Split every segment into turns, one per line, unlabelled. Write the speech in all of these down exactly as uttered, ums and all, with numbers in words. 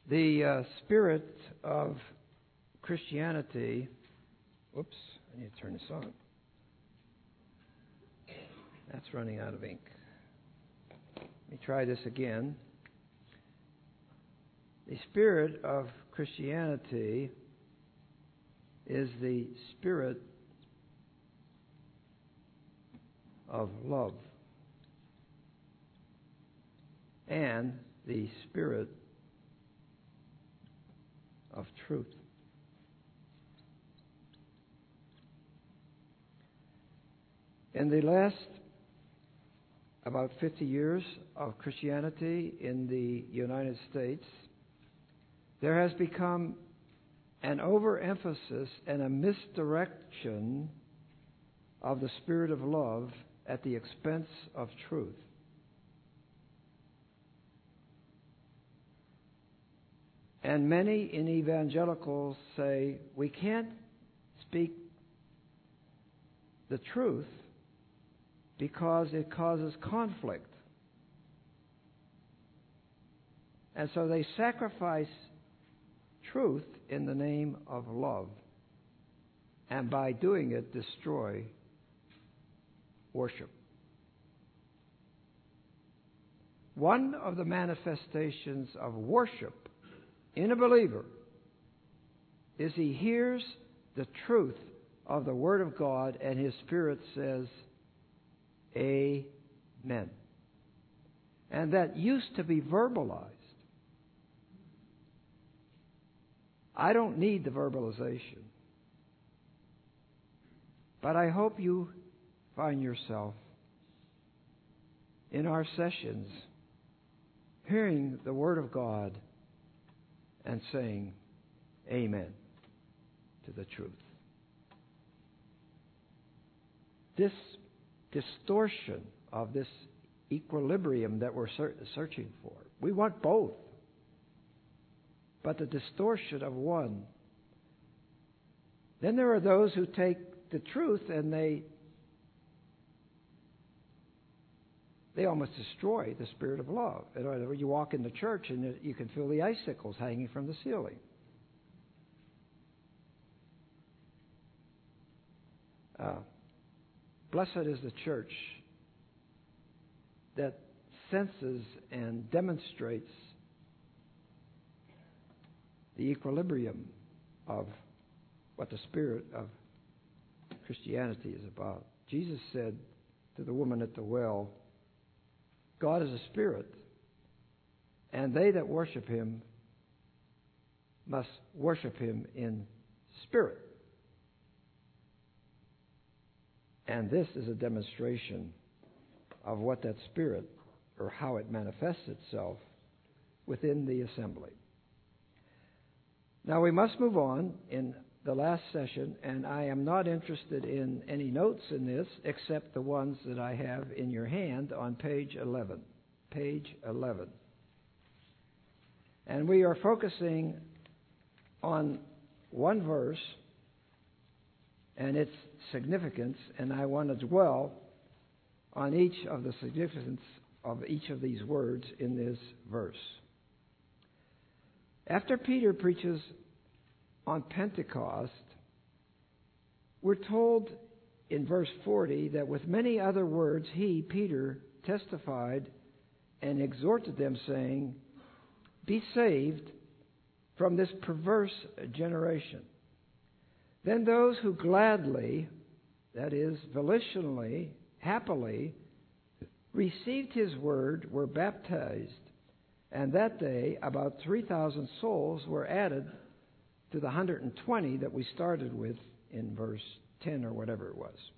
The uh, spirit of Christianity. Whoops, I need to turn this on. That's running out of ink. Let me try this again. The spirit of Christianity is the spirit of love and the spirit of truth. In the last about fifty years of Christianity in the United States, there has become an overemphasis and a misdirection of the spirit of love at the expense of truth. And many in evangelicals say we can't speak the truth because it causes conflict. And so they sacrifice truth in the name of love, and by doing it destroy worship. One of the manifestations of worship in a believer is he hears the truth of the Word of God and his spirit says, Amen. And that used to be verbalized. I don't need the verbalization. But I hope you find yourself in our sessions hearing the Word of God and saying Amen to the truth. This distortion of this equilibrium that we're ser- searching for, we want both. But the distortion of one. Then there are those who take the truth and they they almost destroy the spirit of love. In other words, you walk in the church and you can feel the icicles hanging from the ceiling. Uh, blessed is the church that senses and demonstrates the equilibrium of what the spirit of Christianity is about. Jesus said to the woman at the well, God is a spirit, and they that worship him must worship him in spirit. And this is a demonstration of what that spirit, or how it manifests itself within the assembly. Now we must move on in the last session, and I am not interested in any notes in this except the ones that I have in your hand on page eleven. Page eleven. And we are focusing on one verse and its significance, and I want to dwell on each of the significance of each of these words in this verse. After Peter preaches on Pentecost, we're told in verse forty that with many other words he, Peter, testified and exhorted them, saying, Be saved from this perverse generation. Then those who gladly, that is, volitionally, happily, received his word were baptized, and that day about three thousand souls were added to the one hundred twenty that we started with in verse ten or whatever it was.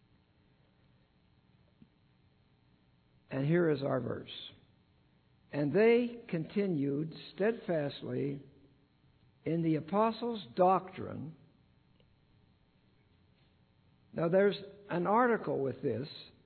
And here is our verse. And they continued steadfastly in the apostles' doctrine. Now there's an article with this.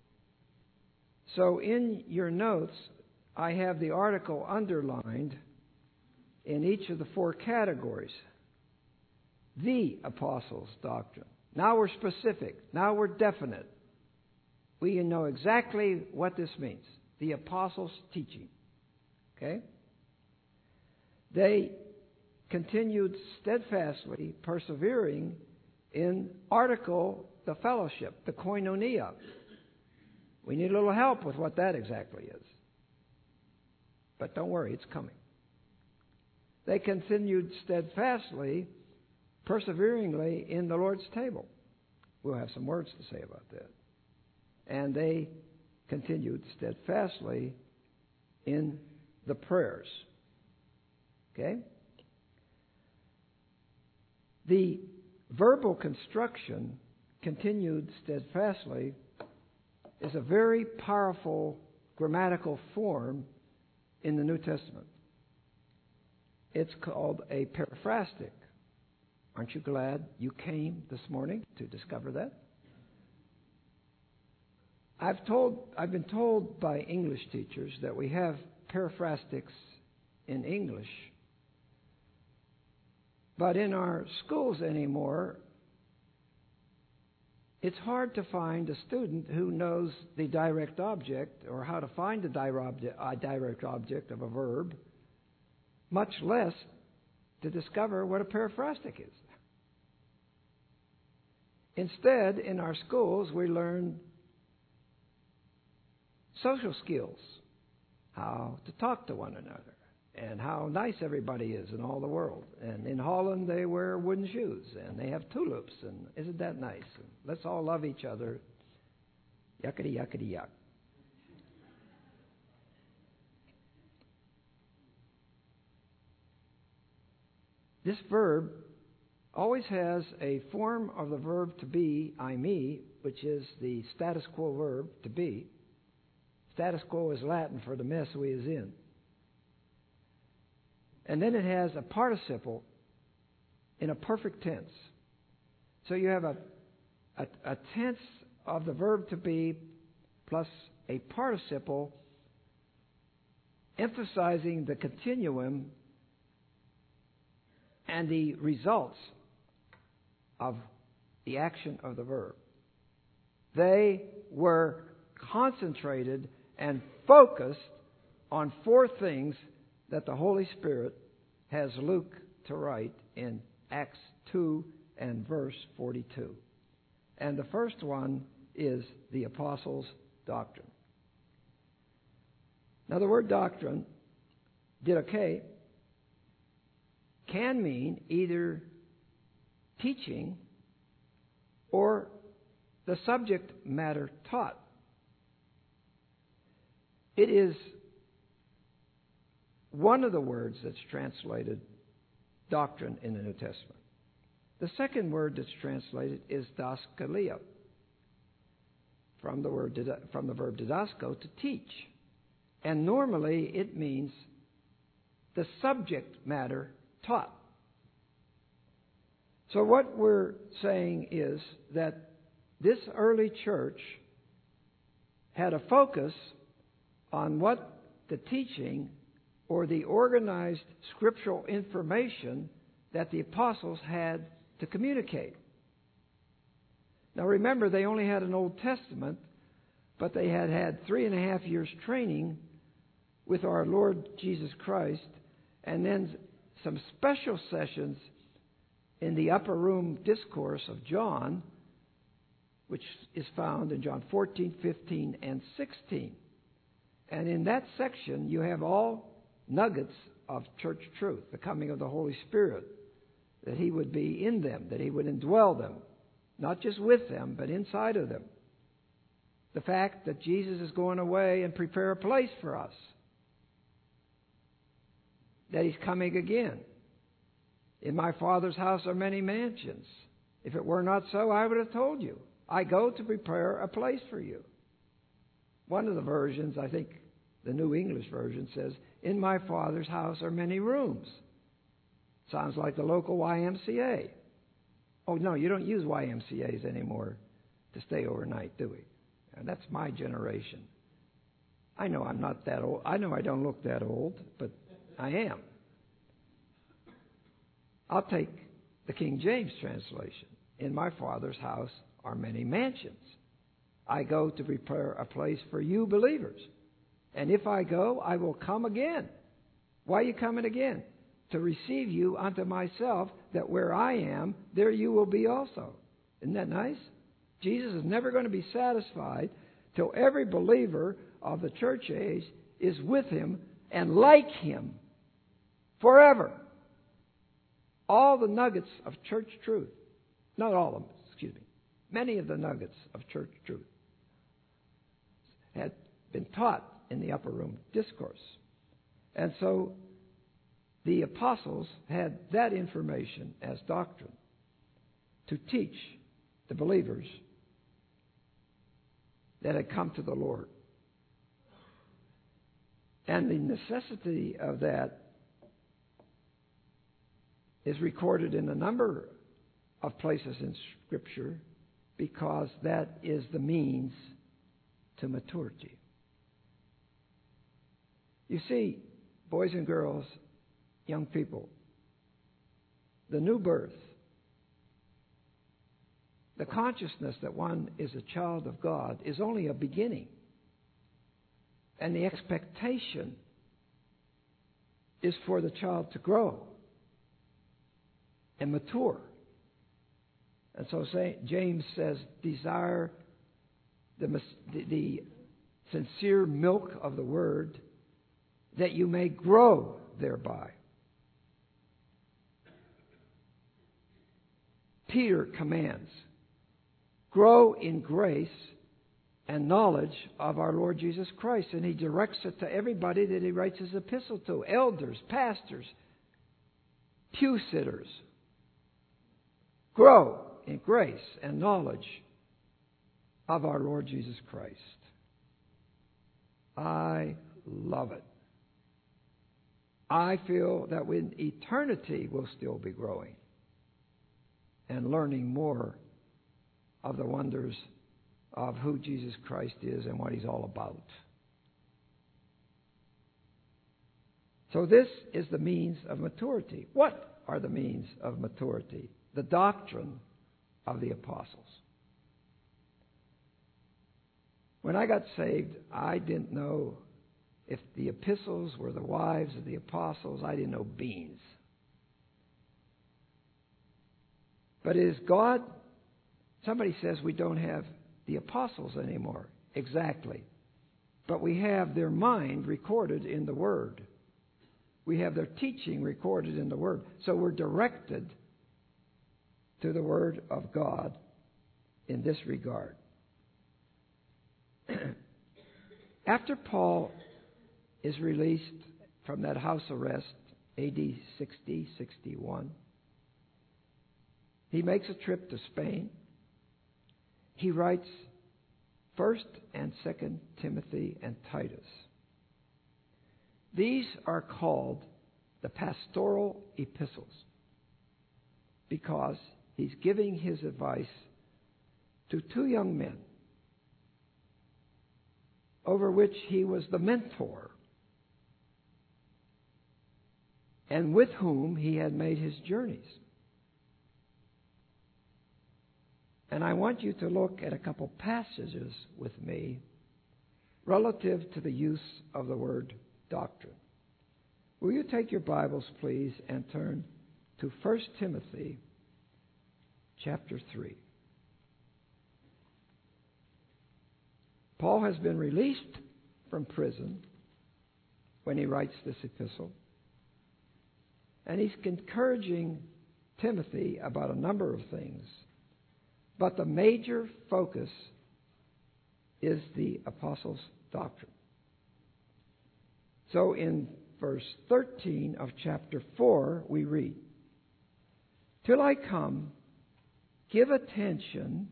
So in your notes, I have the article underlined in each of the four categories. The apostles' doctrine. Now we're specific. Now we're definite. We know exactly what this means. The apostles' teaching. Okay? They continued steadfastly, persevering in article, the fellowship, the koinonia. We need a little help with what that exactly is. But don't worry, it's coming. They continued steadfastly, perseveringly in the Lord's table. We'll have some words to say about that. And they continued steadfastly in the prayers. Okay? The verbal construction, continued steadfastly, is a very powerful grammatical form in the New Testament. It's called a periphrastic. Aren't you glad you came this morning to discover that? I've told, I've been told by English teachers that we have periphrastics in English, but in our schools anymore, it's hard to find a student who knows the direct object or how to find the direct object of a verb, much less to discover what a periphrastic is. Instead, in our schools, we learn social skills, how to talk to one another, and how nice everybody is in all the world. And in Holland, they wear wooden shoes, and they have tulips, and isn't that nice? And let's all love each other. Yuckity, yuckity, yuck. This verb always has a form of the verb to be, I, me, which is the status quo verb, to be. Status quo is Latin for the mess we is in. And then it has a participle in a perfect tense. So you have a, a, a tense of the verb to be plus a participle emphasizing the continuum and the results of the action of the verb. They were concentrated and focused on four things that the Holy Spirit has Luke to write in Acts two and verse forty-two. And the first one is the apostles' doctrine. Now the word doctrine, didache, can mean either teaching or the subject matter taught. It is one of the words that's translated doctrine in the New Testament. The second word that's translated is daskalia, from the word from the verb didasko, to teach. And normally it means the subject matter taught. So what we're saying is that this early church had a focus on what the teaching or the organized scriptural information that the apostles had to communicate. Now remember, they only had an Old Testament, but they had had three and a half years training with our Lord Jesus Christ, and then some special sessions in the upper room discourse of John, which is found in John fourteen, fifteen, and sixteen. And in that section, you have all nuggets of church truth, the coming of the Holy Spirit, that He would be in them, that He would indwell them, not just with them, but inside of them. The fact that Jesus is going away and prepare a place for us, that He's coming again. In my Father's house are many mansions. If it were not so, I would have told you. I go to prepare a place for you. One of the versions, I think the New English Version, says, in my Father's house are many rooms. Sounds like the local Y M C A. Oh, no, you don't use Y M C As anymore to stay overnight, do we? And that's my generation. I know I'm not that old. I know I don't look that old, but I am. I'll take the King James translation. In my Father's house are many mansions. I go to prepare a place for you believers. And if I go, I will come again. Why are you coming again? to receive you unto myself, that where I am, there you will be also. Isn't that nice? Jesus is never going to be satisfied till every believer of the church age is with him and like him forever. All the nuggets of church truth, not all of them, excuse me, many of the nuggets of church truth had been taught in the upper room discourse. And so the apostles had that information as doctrine to teach the believers that had come to the Lord. And the necessity of that is recorded in a number of places in Scripture, because that is the means to maturity. You see, boys and girls, young people, the new birth, the consciousness that one is a child of God is only a beginning. And the expectation is for the child to grow and mature. And so Saint James says, desire the, the, the sincere milk of the Word, that you may grow thereby. Peter commands, grow in grace and knowledge of our Lord Jesus Christ. And he directs it to everybody that he writes his epistle to. Elders, pastors, pew sitters. Grow in grace and knowledge of our Lord Jesus Christ. I love it. I feel that in eternity we'll still be growing and learning more of the wonders of who Jesus Christ is and what He's all about. So this is the means of maturity. What are the means of maturity? The doctrine of the apostles. When I got saved, I didn't know if the epistles were the wives of the apostles. I didn't know beans. But is God... Somebody says we don't have the apostles anymore. Exactly. But we have their mind recorded in the Word. We have their teaching recorded in the Word. So we're directed to the Word of God in this regard. After Paul is released from that house arrest, A D sixty, sixty-one, he makes a trip to Spain. He writes First and Second Timothy and Titus. These are called the pastoral epistles because he's giving his advice to two young men over which he was the mentor and with whom he had made his journeys. And I want you to look at a couple passages with me relative to the use of the word doctrine. Will you take your Bibles, please, and turn to First Timothy chapter three. Paul has been released from prison when he writes this epistle. And he's encouraging Timothy about a number of things. But the major focus is the apostles' doctrine. So in verse thirteen of chapter four, we read, "Till I come, give attention,"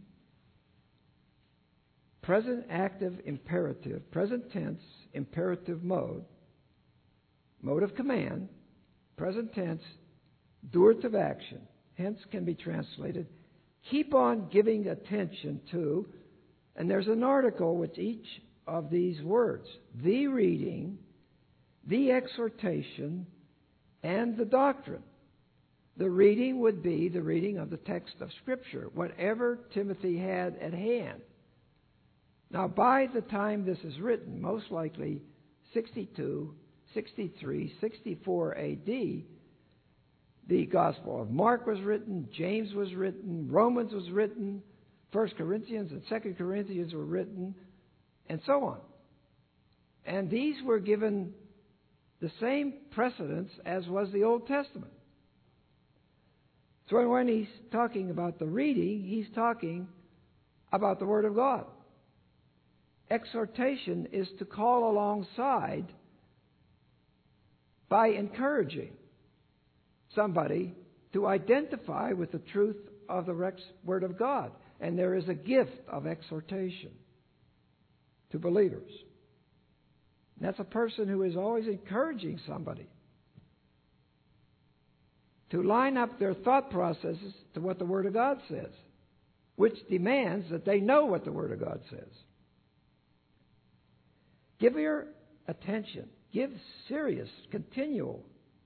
present active imperative, present tense, imperative mode, mode of command, present tense, durative action, hence can be translated, keep on giving attention to, and there's an article with each of these words, the reading, the exhortation, and the doctrine. The reading would be the reading of the text of Scripture, whatever Timothy had at hand. Now, by the time this is written, most likely sixty-two, sixty-three, sixty-four A D, The Gospel of Mark was written, James was written, Romans was written, First Corinthians and Second Corinthians were written, and so on. And these were given the same precedence as was the Old Testament. So when he's talking about the reading, he's talking about the Word of God. Exhortation is to call alongside by encouraging somebody to identify with the truth of the Word of God. And there is a gift of exhortation to believers. And that's a person who is always encouraging somebody to line up their thought processes to what the Word of God says, which demands that they know what the Word of God says. Give your attention, give serious, continual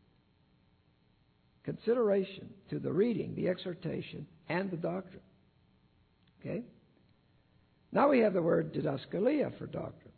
consideration to the reading, the exhortation, and the doctrine. Okay? Now we have the word didaskalia for doctrine.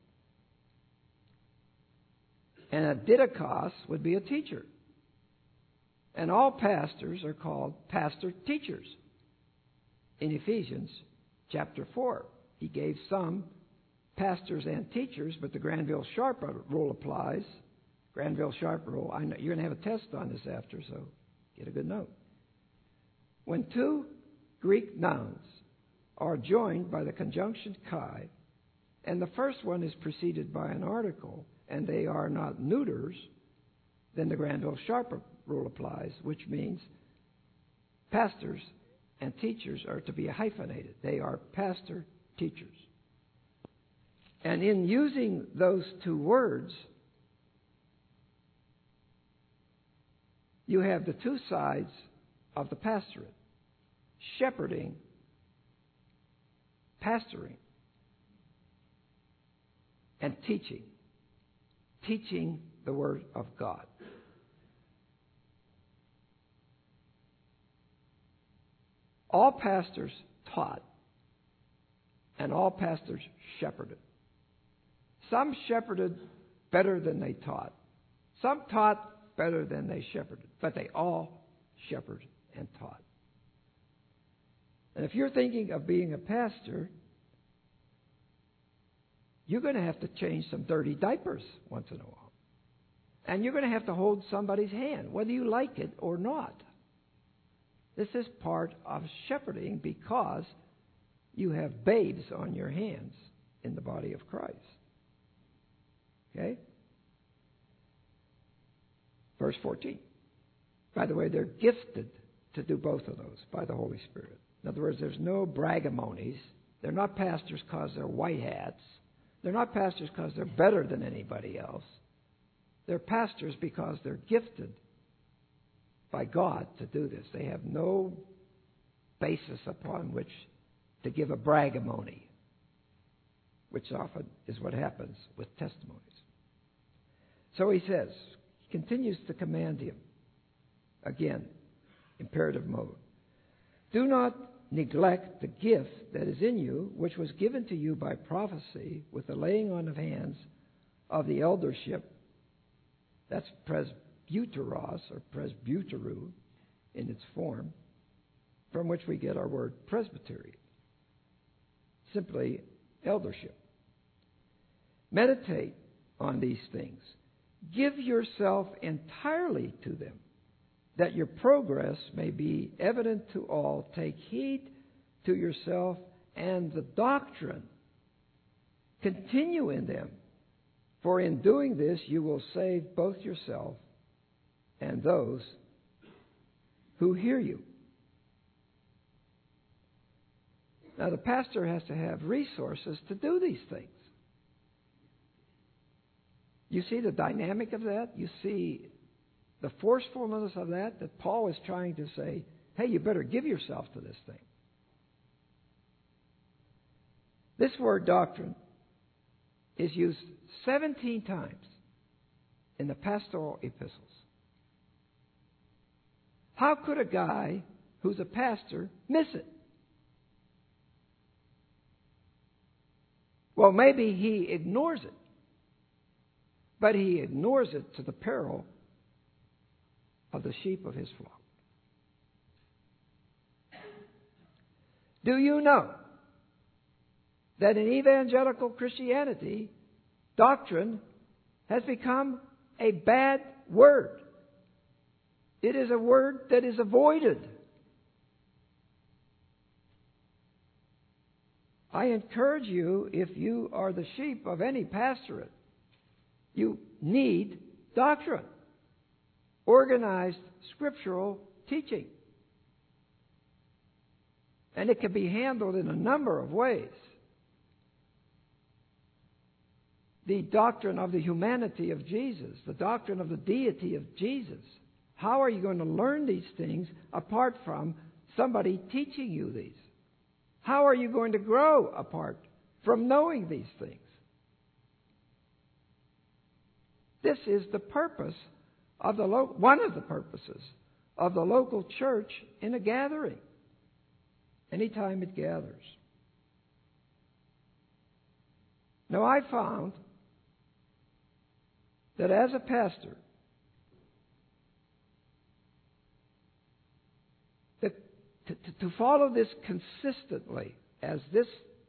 And a didakos would be a teacher. And all pastors are called pastor teachers. In Ephesians chapter four, he gave some pastors and teachers, but the Granville-Sharp rule applies. Granville-Sharp rule, I know you're going to have a test on this after, so get a good note. When two Greek nouns are joined by the conjunction kai, and the first one is preceded by an article, and they are not neuters, then the Granville-Sharp rule applies, which means pastors and teachers are to be hyphenated. They are pastor teachers. And in using those two words, you have the two sides of the pastorate: shepherding, pastoring, and teaching. Teaching the Word of God. All pastors taught, and all pastors shepherded. Some shepherded better than they taught. Some taught better than they shepherded. But they all shepherded and taught. And if you're thinking of being a pastor, you're going to have to change some dirty diapers once in a while. And you're going to have to hold somebody's hand, whether you like it or not. This is part of shepherding because you have babes on your hands in the body of Christ. Okay? Verse fourteen. By the way, they're gifted to do both of those by the Holy Spirit. In other words, there's no bragamonies. They're not pastors because they're white hats. They're not pastors because they're better than anybody else. They're pastors because they're gifted by God to do this. They have no basis upon which to give a bragamony, which often is what happens with testimonies. So he says, he continues to command him. Again, imperative mode. Do not neglect the gift that is in you, which was given to you by prophecy with the laying on of hands of the eldership. That's presbyteros or presbyteru in its form, from which we get our word presbytery. Simply eldership. Meditate on these things. Give yourself entirely to them, that your progress may be evident to all. Take heed to yourself and the doctrine. Continue in them, for in doing this you will save both yourself and those who hear you. Now, the pastor has to have resources to do these things. You see the dynamic of that? You see the forcefulness of that, that Paul is trying to say, hey, you better give yourself to this thing. This word doctrine is used seventeen times in the pastoral epistles. How could a guy who's a pastor miss it? Well, maybe he ignores it. But he ignores it to the peril of the sheep of his flock. Do you know that in evangelical Christianity, doctrine has become a bad word? It is a word that is avoided. I encourage you, if you are the sheep of any pastorate, you need doctrine, organized scriptural teaching. And it can be handled in a number of ways. The doctrine of the humanity of Jesus, the doctrine of the deity of Jesus. How are you going to learn these things apart from somebody teaching you these? How are you going to grow apart from knowing these things? This is the purpose of the lo- one of the purposes of the local church in a gathering, anytime it gathers. Now, I found that as a pastor, that to, to, to follow this consistently as this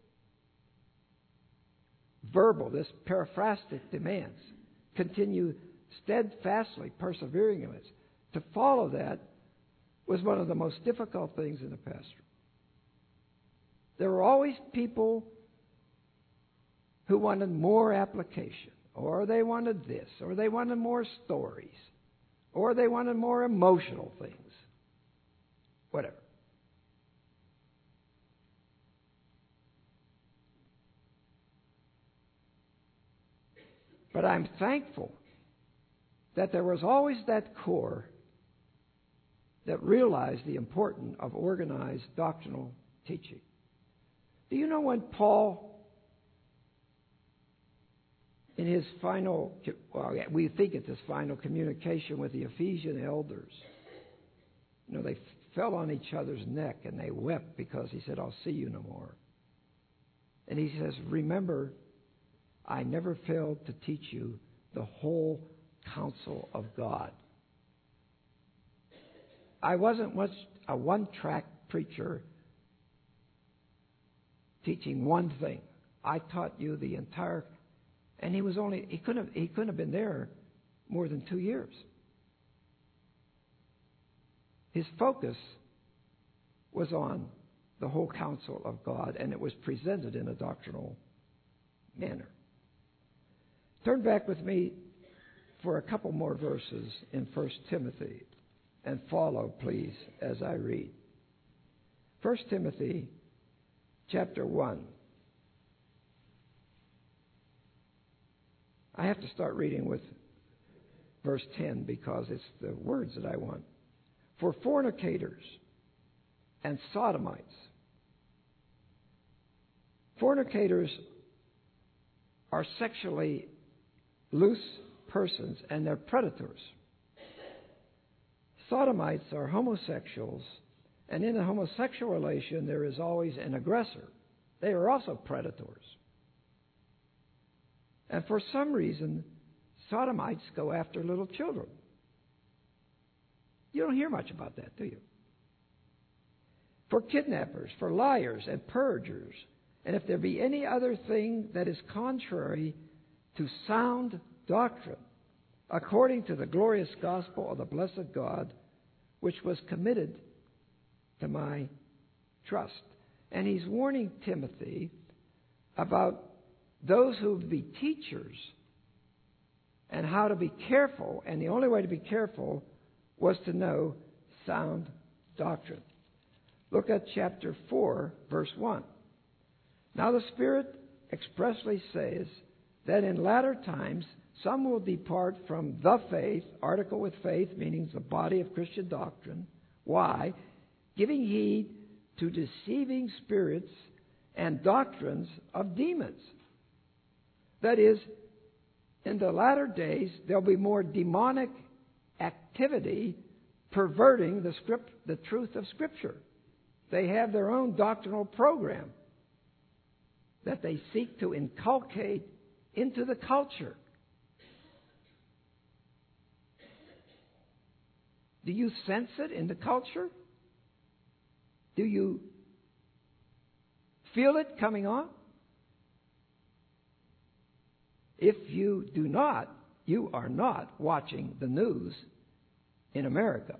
verbal, this paraphrastic demands, continue steadfastly, persevering in it, to follow that was one of the most difficult things in a pastor. There were always people who wanted more application, or they wanted this, or they wanted more stories, or they wanted more emotional things. Whatever. But I'm thankful that there was always that core that realized the importance of organized doctrinal teaching. Do you know when Paul, in his final, well, we think it's his final communication with the Ephesian elders, you know, they fell on each other's neck and they wept because he said, I'll see you no more. And he says, remember, I never failed to teach you the whole counsel of God. I wasn't much a one-track preacher teaching one thing. I taught you the entire, and he was only he couldn't have, he couldn't have been there more than two years. His focus was on the whole counsel of God, and it was presented in a doctrinal manner. Turn back with me for a couple more verses in First Timothy, and follow, please, as I read. First Timothy chapter one. I have to start reading with verse ten because it's the words that I want. For fornicators and sodomites. Fornicators are sexually loose persons, and they're predators. Sodomites are homosexuals, and in a homosexual relation there is always an aggressor. They are also predators. And for some reason, sodomites go after little children. You don't hear much about that, do you? For kidnappers, for liars and perjurers, and if there be any other thing that is contrary to sound doctrine, according to the glorious gospel of the blessed God, which was committed to my trust. And he's warning Timothy about those who would be teachers and how to be careful. And the only way to be careful was to know sound doctrine. Look at chapter four, verse one. Now the Spirit expressly says that in latter times some will depart from the faith, article with faith, meaning the body of Christian doctrine. Why? Giving heed to deceiving spirits and doctrines of demons. That is, in the latter days, there'll be more demonic activity perverting the script, the truth of Scripture. They have their own doctrinal program that they seek to inculcate into the culture. Do you sense it in the culture? Do you feel it coming on? If you do not, you are not watching the news in America.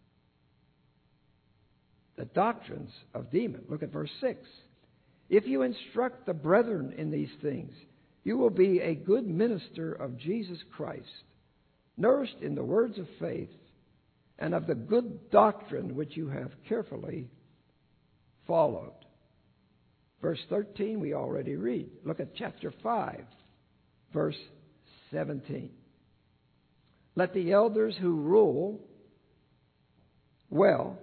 The doctrines of demons. Look at verse six. If you instruct the brethren in these things, you will be a good minister of Jesus Christ, nourished in the words of faith and of the good doctrine which you have carefully followed. Verse thirteen we already read. Look at chapter five, verse seventeen. Let the elders who rule well.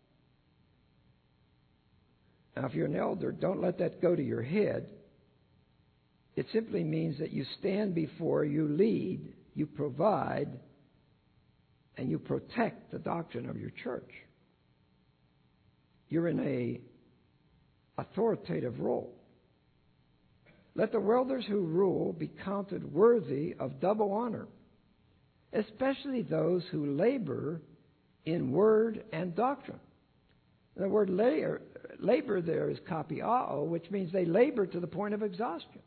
Now, if you're an elder, don't let that go to your head. It simply means that you stand before, you lead, you provide, and you protect the doctrine of your church. You're in a authoritative role. Let the elders who rule be counted worthy of double honor, especially those who labor in word and doctrine. The word labor, labor there is kapiao, which means they labor to the point of exhaustion.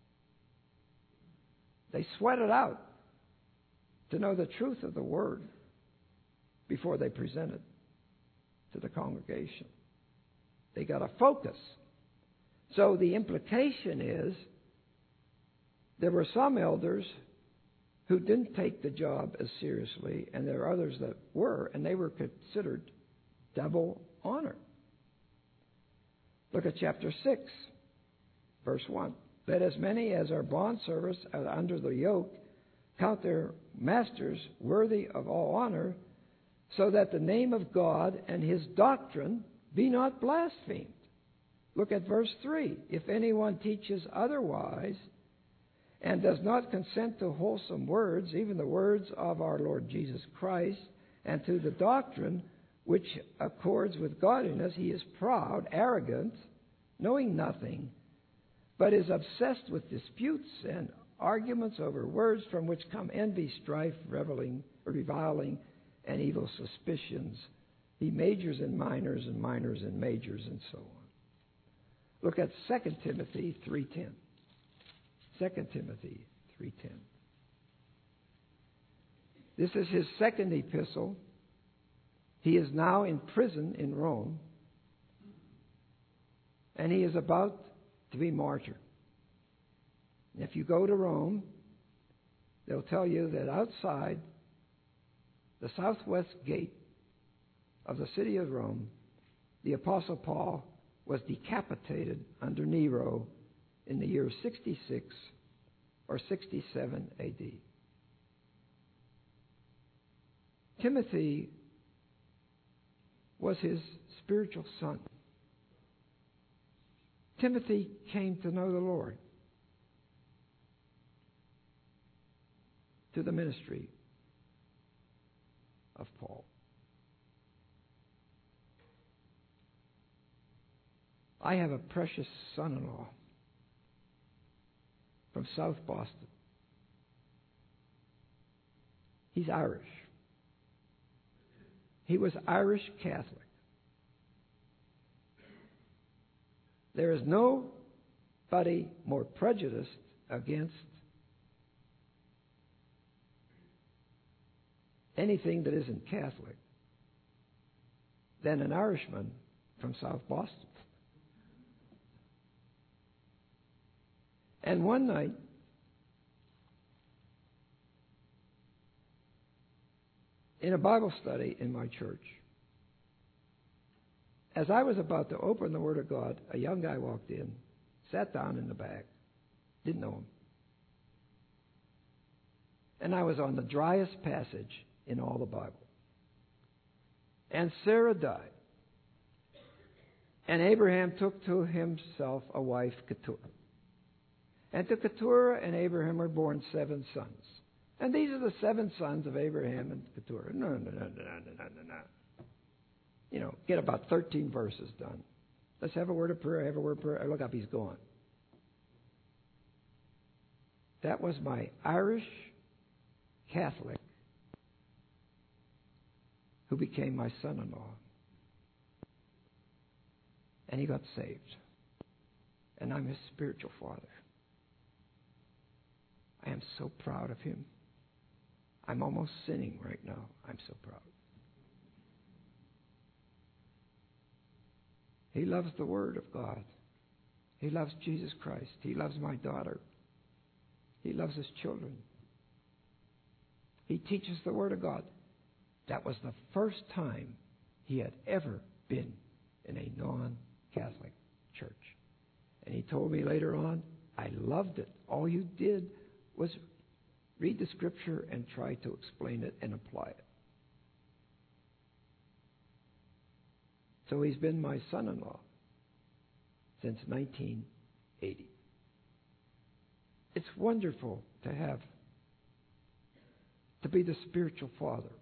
They sweat it out to know the truth of the word before they present it to the congregation. They got to focus. So the implication is there were some elders who didn't take the job as seriously, and there are others that were, and they were considered double honor. Look at chapter six, verse one. Let as many as are bondservants under the yoke count their masters worthy of all honor, so that the name of God and his doctrine be not blasphemed. Look at verse three. If anyone teaches otherwise and does not consent to wholesome words, even the words of our Lord Jesus Christ, and to the doctrine which accords with godliness, he is proud, arrogant, knowing nothing, but is obsessed with disputes and arguments over words, from which come envy, strife, reveling, reviling, and evil suspicions. He majors in minors and minors in majors, and so on. Look at Second Timothy three ten. Second Timothy three ten. This is his second epistle. He is now in prison in Rome, and he is about to be martyred. If you go to Rome, they'll tell you that outside the southwest gate of the city of Rome, the Apostle Paul was decapitated under Nero in the year sixty-six or sixty-seven A D. Timothy was his spiritual son. Timothy came to know the Lord to the ministry of Paul. I have a precious son-in-law from South Boston. He's Irish. He was Irish Catholic. There is nobody more prejudiced against anything that isn't Catholic than an Irishman from South Boston. And one night, in a Bible study in my church, as I was about to open the Word of God, a young guy walked in, sat down in the back, didn't know him. And I was on the driest passage in all the Bible. And Sarah died. And Abraham took to himself a wife, Keturah. And to Keturah and Abraham were born seven sons. And these are the seven sons of Abraham and Keturah. No, no, no, no, no, no, no, no. You know, get about thirteen verses done. Let's have a word of prayer, have a word of prayer. I look up, he's gone. That was my Irish Catholic who became my son-in-law. And he got saved. and I'm his spiritual father. I am so proud of him. I'm almost sinning right now. I'm so proud. He loves the Word of God. He loves Jesus Christ. He loves my daughter. He loves his children. He teaches the Word of God. That was the first time he had ever been in a non-Catholic church. And he told me later on, I loved it. All you did was read the Scripture and try to explain it and apply it. So he's been my son-in-law since nineteen eighty. It's wonderful to have, to be the spiritual father.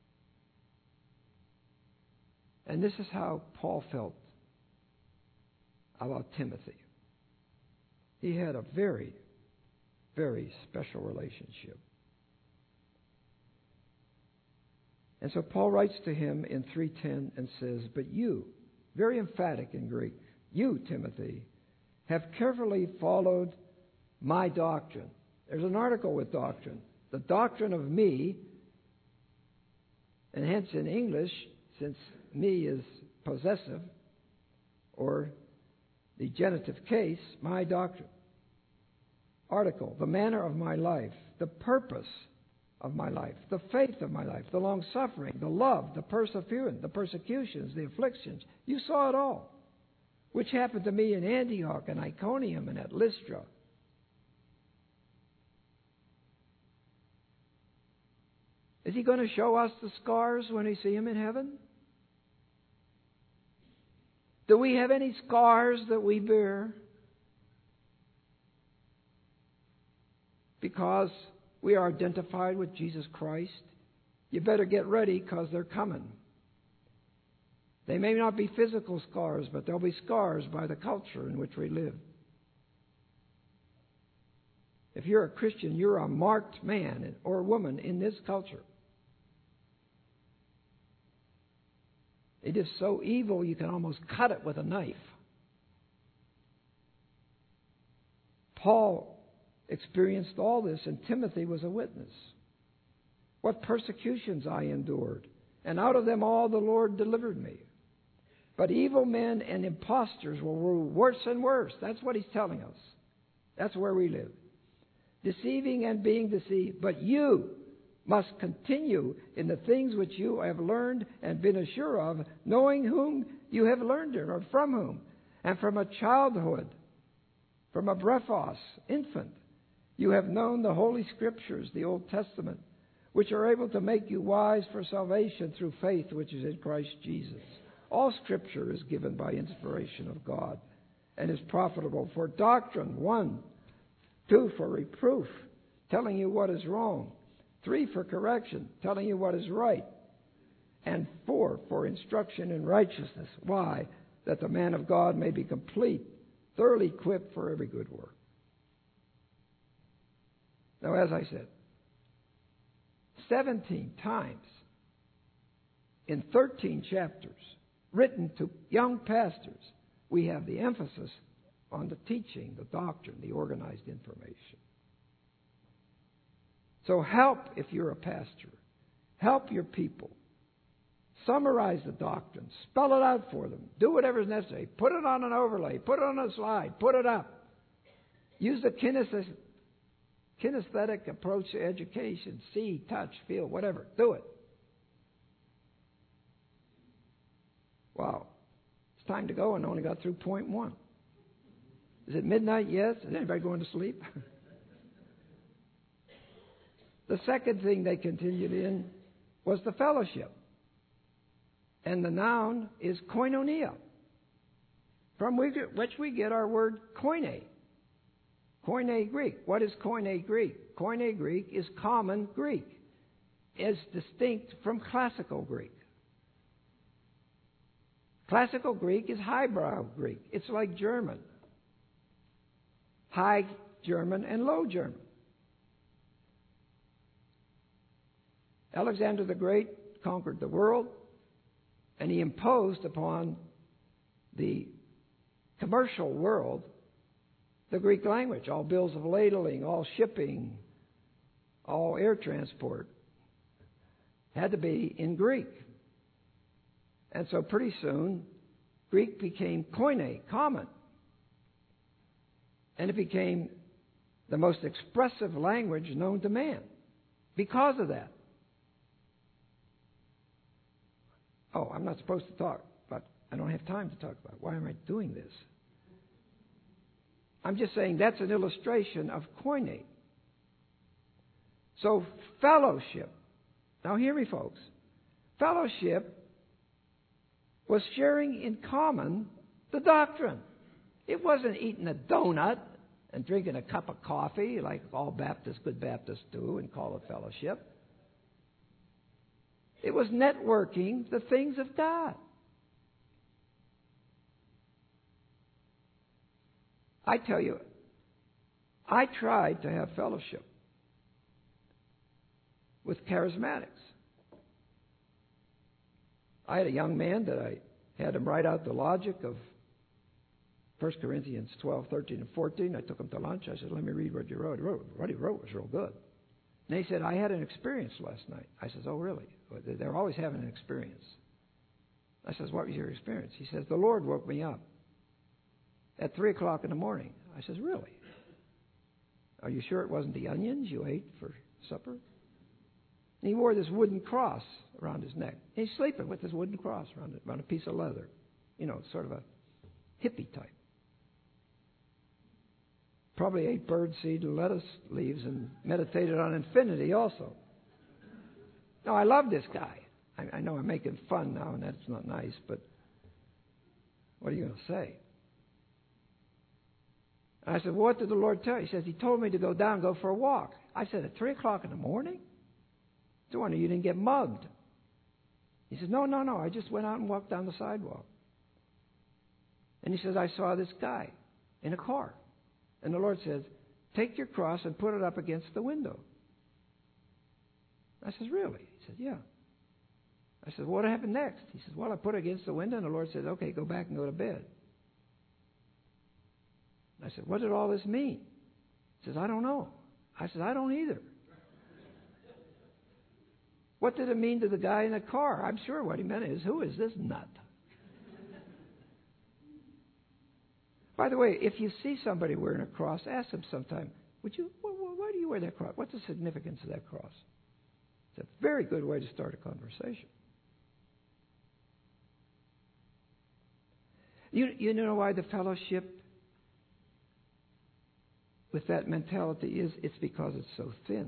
And this is how Paul felt about Timothy. He had a very, very special relationship. And so Paul writes to him in three ten and says, but you, very emphatic in Greek, you, Timothy, have carefully followed my doctrine. There's an article with doctrine. The doctrine of me, and hence in English, since me is possessive, or the genitive case, my doctrine. Article, the manner of my life, the purpose of my life, the faith of my life, the long-suffering, the love, the perseverance, the persecutions, the afflictions. You saw it all, which happened to me in Antioch and Iconium and at Lystra. Is he going to show us the scars when we see him in heaven? Do we have any scars that we bear? Because we are identified with Jesus Christ. You better get ready because they're coming. They may not be physical scars, but they'll be scars by the culture in which we live. If you're a Christian, you're a marked man or woman in this culture. It is so evil you can almost cut it with a knife. Paul experienced all this, and Timothy was a witness. What persecutions I endured, and out of them all the Lord delivered me. But evil men and impostors will rule worse and worse. That's what he's telling us. That's where we live. Deceiving and being deceived. But you must continue in the things which you have learned and been assured of, knowing whom you have learned it, or from whom. And from a childhood, from a brephos, infant, you have known the Holy Scriptures, the Old Testament, which are able to make you wise for salvation through faith which is in Christ Jesus. All Scripture is given by inspiration of God and is profitable for doctrine, one, two, for reproof, telling you what is wrong, three, for correction, telling you what is right, and four, for instruction in righteousness. Why? That the man of God may be complete, thoroughly equipped for every good work. Now, as I said, seventeen times in thirteen chapters written to young pastors, we have the emphasis on the teaching, the doctrine, the organized information. So help if you're a pastor. Help your people. Summarize the doctrine. Spell it out for them. Do whatever is necessary. Put it on an overlay. Put it on a slide. Put it up. Use the kinesthetic, kinesthetic approach to education. See, touch, feel, whatever. Do it. Wow. It's time to go and only got through point one. Is it midnight? Yes. Is anybody going to sleep? The second thing they continued in was the fellowship. And the noun is koinonia, from which we get our word koine. Koine Greek. What is Koine Greek? Koine Greek is common Greek. It's distinct from classical Greek. Classical Greek is highbrow Greek. It's like German. High German and Low German. Alexander the Great conquered the world, and he imposed upon the commercial world the Greek language. All bills of ladling, all shipping, all air transport had to be in Greek. And so pretty soon, Greek became koine, common. And it became the most expressive language known to man because of that. Oh, I'm not supposed to talk, but I don't have time to talk about it. Why am I doing this? I'm just saying that's an illustration of koine. So fellowship. Now hear me, folks. Fellowship was sharing in common the doctrine. It wasn't eating a donut and drinking a cup of coffee like all Baptists, good Baptists do and call it fellowship. It was networking the things of God. I tell you, I tried to have fellowship with charismatics. I had a young man that I had him write out the logic of First Corinthians twelve, thirteen, and fourteen. I took him to lunch. I said, let me read what you wrote. He wrote. What he wrote was real good. And he said, I had an experience last night. I said, oh, really? They're always having an experience. I says, what was your experience? He says, the Lord woke me up at three o'clock in the morning. I says, really? Are you sure it wasn't the onions you ate for supper? And he wore this wooden cross around his neck. And he's sleeping with this wooden cross around, it, around a piece of leather. You know, sort of a hippie type. Probably ate birdseed and lettuce leaves and meditated on infinity also. Now, I love this guy. I, I know I'm making fun now, and that's not nice, but what are you going to say? And I said, well, what did the Lord tell you? He says, He told me to go down and go for a walk. I said, at three o'clock in the morning? No wonder you didn't get mugged. He says, no, no, no. I just went out and walked down the sidewalk. And he says, I saw this guy in a car. And the Lord says, take your cross and put it up against the window. I says, really? He said, yeah. I said, what happened next? He says, well, I put it against the window, and the Lord says, okay, go back and go to bed. I said, what did all this mean? He says, I don't know. I said, I don't either. What did it mean to the guy in the car? I'm sure what he meant is, who is this nut? By the way, if you see somebody wearing a cross, ask them sometime, would you, why do you wear that cross? What's the significance of that cross? It's a very good way to start a conversation. You, you know why the fellowship with that mentality is? It's because it's so thin.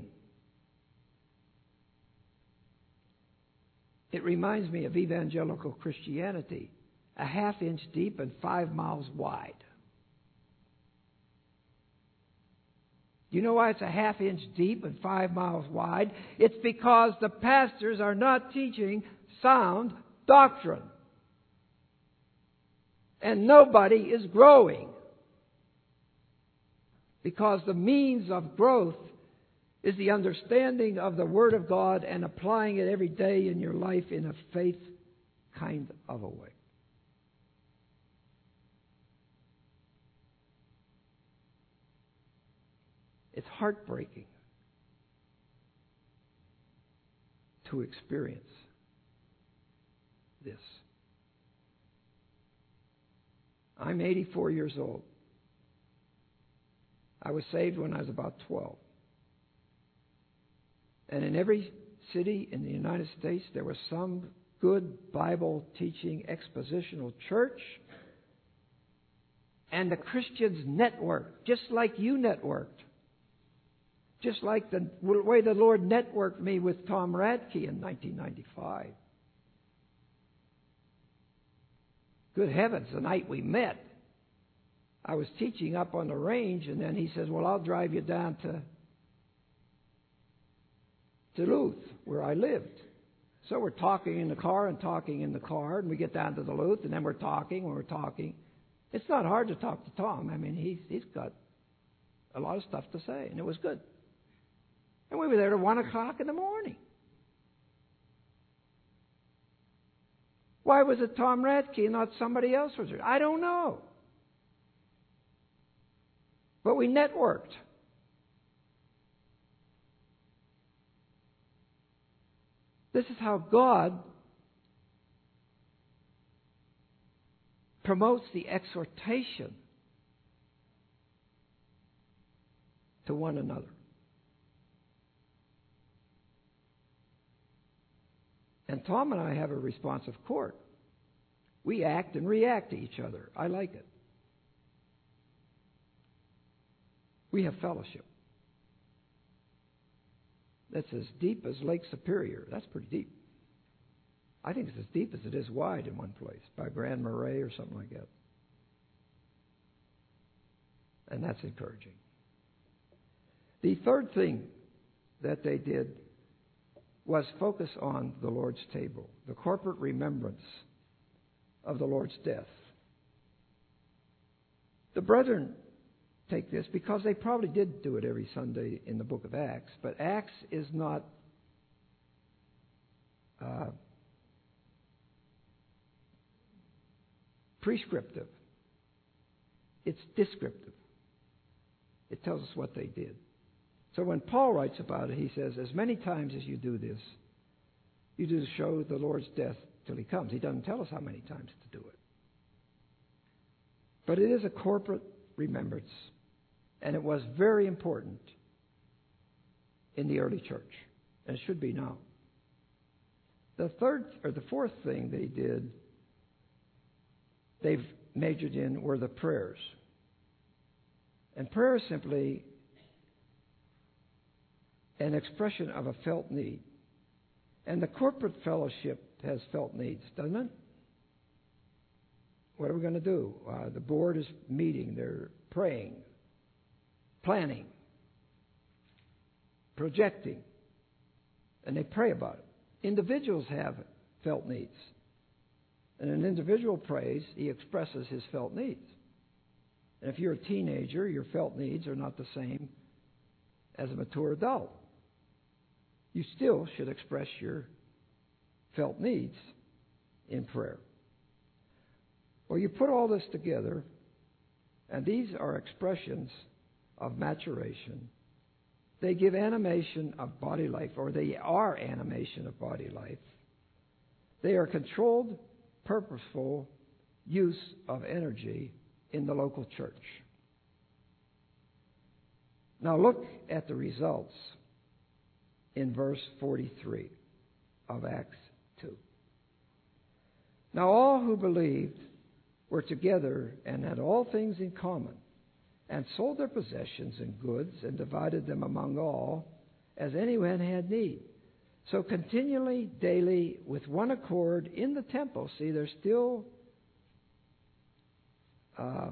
It reminds me of evangelical Christianity, a half inch deep and five miles wide. You know why it's a half inch deep and five miles wide? It's because the pastors are not teaching sound doctrine. And nobody is growing. Because the means of growth is the understanding of the Word of God and applying it every day in your life in a faith kind of a way. It's heartbreaking to experience this. I'm eighty-four years old. I was saved when I was about twelve. And in every city in the United States, there was some good Bible teaching expositional church. And the Christians networked, just like you networked. Just like the way the Lord networked me with Tom Radke in nineteen ninety-five. Good heavens, the night we met, I was teaching up on the range, and then he says, well, I'll drive you down to Duluth, where I lived. So we're talking in the car and talking in the car, and we get down to Duluth, and then we're talking when we're talking. It's not hard to talk to Tom. I mean, he's, he's got a lot of stuff to say, and it was good. And we were there at one o'clock in the morning. Why was it Tom Radke and not somebody else was there? I don't know. But we networked. This is how God promotes the exhortation to one another. And Tom and I have a responsive court. We act and react to each other. I like it. We have fellowship. That's as deep as Lake Superior. That's pretty deep. I think it's as deep as it is wide in one place, by Grand Marais or something like that. And that's encouraging. The third thing that they did was focus on the Lord's table, the corporate remembrance of the Lord's death. The brethren take this because they probably did do it every Sunday in the book of Acts, but Acts is not uh, prescriptive. It's descriptive. It tells us what they did. So when Paul writes about it, he says, as many times as you do this, you do to show the Lord's death till he comes. He doesn't tell us how many times to do it. But it is a corporate remembrance, and it was very important in the early church, and it should be now. The third or the fourth thing they did, they've majored in, were the prayers. And prayer is simply an expression of a felt need. And the corporate fellowship has felt needs, doesn't it? What are we going to do? Uh, the board is meeting. They're praying, planning, projecting, and they pray about it. Individuals have felt needs. And an individual prays, he expresses his felt needs. And if you're a teenager, your felt needs are not the same as a mature adult. You still should express your felt needs in prayer. Well, you put all this together, and these are expressions of maturation. They give animation of body life, or they are animation of body life. They are controlled, purposeful use of energy in the local church. Now look at the results in verse forty-three of Acts two. Now all who believed were together and had all things in common, and sold their possessions and goods and divided them among all, as anyone had need. So continually, daily, with one accord in the temple. See, they're still uh,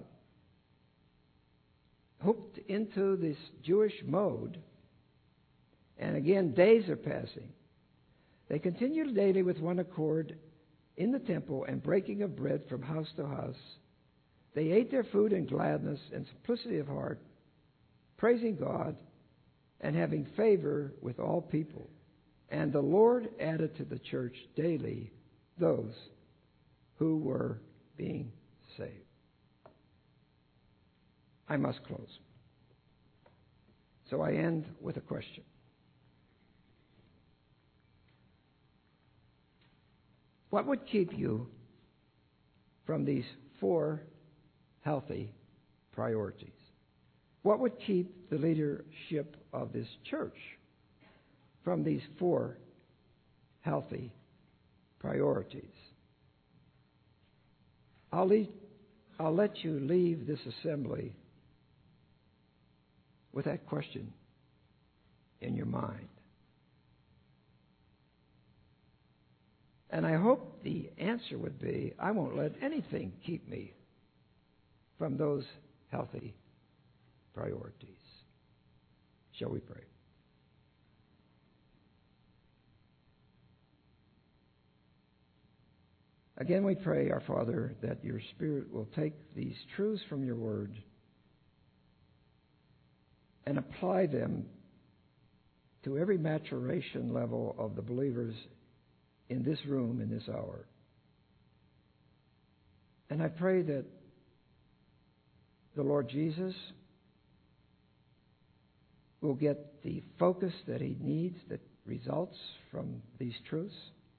hooked into this Jewish mode. And again, days are passing. They continued daily with one accord in the temple and breaking of bread from house to house. They ate their food in gladness and simplicity of heart, praising God and having favor with all people. And the Lord added to the church daily those who were being saved. I must close. So I end with a question. What would keep you from these four healthy priorities? What would keep the leadership of this church from these four healthy priorities? I'll, leave, I'll let you leave this assembly with that question in your mind. And I hope the answer would be, I won't let anything keep me from those healthy priorities. Shall we pray? Again, we pray, our Father, that your Spirit will take these truths from your word and apply them to every maturation level of the believers in this room, in this hour. And I pray that the Lord Jesus will get the focus that he needs that results from these truths,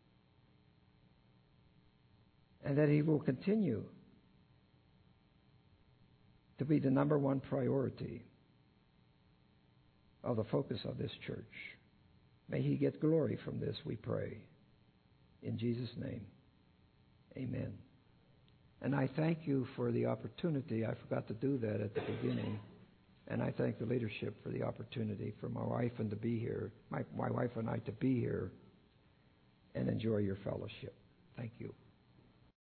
and that he will continue to be the number one priority of the focus of this church. May he get glory from this, we pray. In Jesus' name, amen. And I thank you for the opportunity. I forgot to do that at the beginning. And I thank the leadership for the opportunity for my wife and to be here, my, my wife and I to be here and enjoy your fellowship. Thank you.